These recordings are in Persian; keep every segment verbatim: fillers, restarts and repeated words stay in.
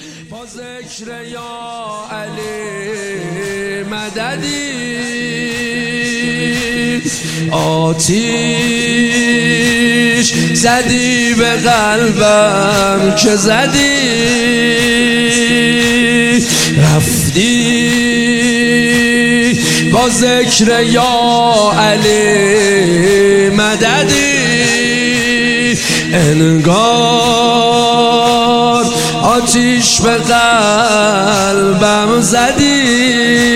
با ذکر یا علی مددی آتیش زدی به قلبم که زدی رفتی با ذکر یا علی مددی انگار آتیش به قلبم زدی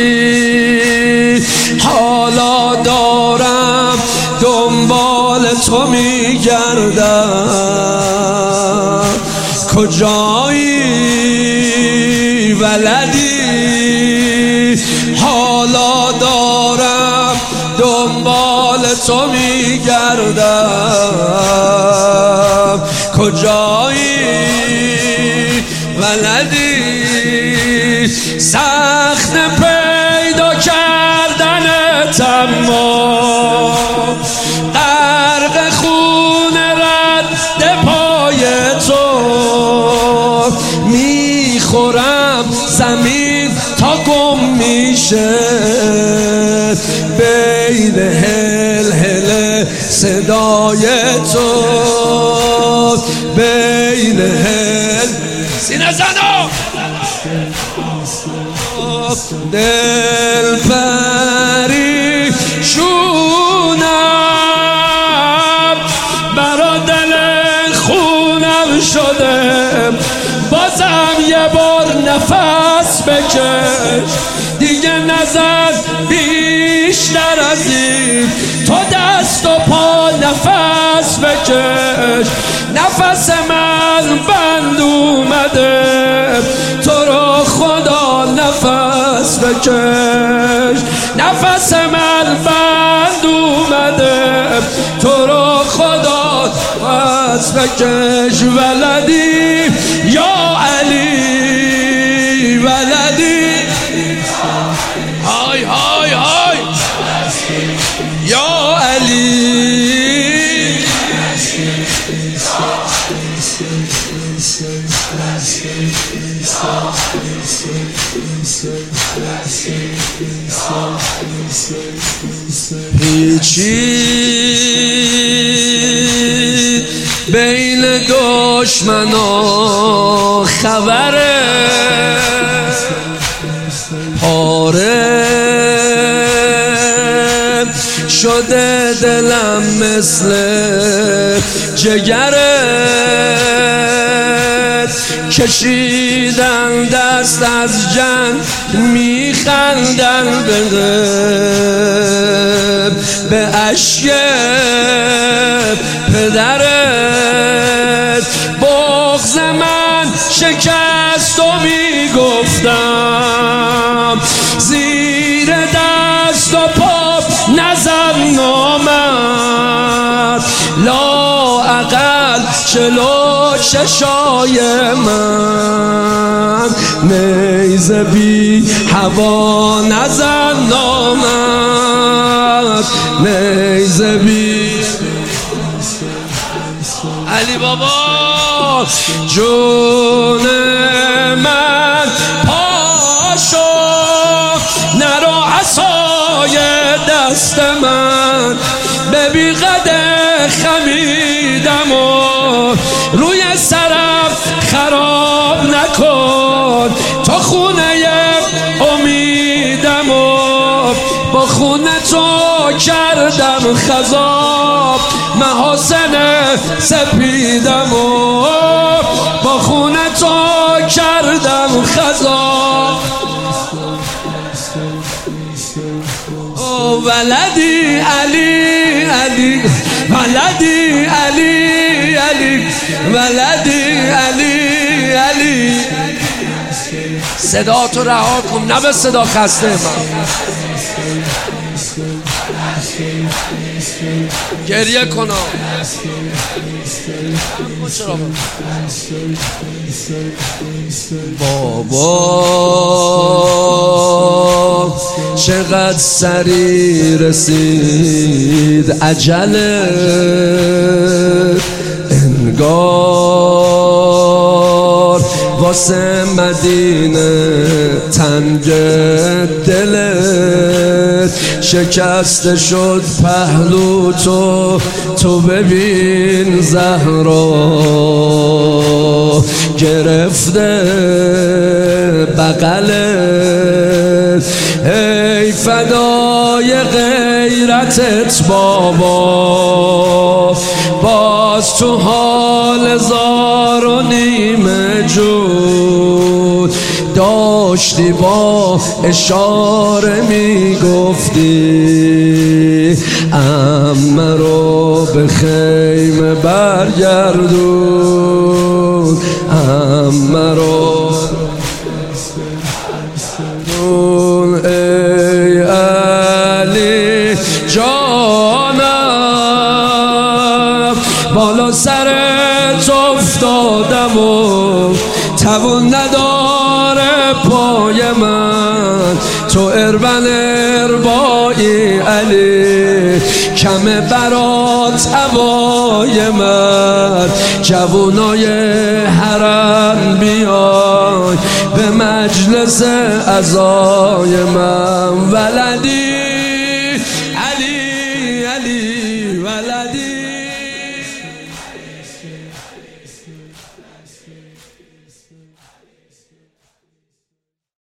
حالا دارم دنبال تو میگردم کجایی ولدی حالا دارم دنبال تو میگردم کجایی ولدی سخت پیدا کردنت اما غرق خون رد پای تو میخورم زمین تا گم میشه بین هل هل صدای تو بین هل سینه زنو دل پریشونم برا دل خونم شده بازم یه بار نفس بکش دیگه نزن بیشتر از این تو دست و پا نفس بکش نفس من بند اومده تو رو خدا نفس بکش نفس من بند اومده تو رو خدا نفس بکش ولدی یا علی ولدی های های های یا علی پیچید بین دشمنا خبره پاره شده دلم مثل جگرت کشیدن دست از جنگ میخندن به به اشک پدرت بغض من شکست و میگفتم زیر دست و پا نزن نامد لااقل چلو چشای من نیزه بی هوا نزن نامد نیزه بی علی بابا جون من پاشو نرو عصای دست من ببی قده خمیدم و روی سرم خراب نکن تو خونه امیدم و با خونه تو کردم خضاب محاسن سپیدم و با خونه تو کردم خضاب ولدی علی علی ولدی علی علی ولدی علی علی صدا تو رها کن نه به صدا خسته من گریه کنم بابا چقدر سری رسید عجله انگار واسه مدینه تنگ دلت شکسته شد پهلو تو تو ببین زهرا گرفته بغلت ای فدای غیرتت بابا باز تو حال زار و نیمه جود داشتی با اشاره میگفتی عمه رو به خیمه برگردون عمه رو ای علی جانم بالا سرت افتادم و توان نداره پای من تو اربن اربایی علی کمه برات هوای من جوانای حرم بیای به مجلس عزای من ولدی علی علی ولدی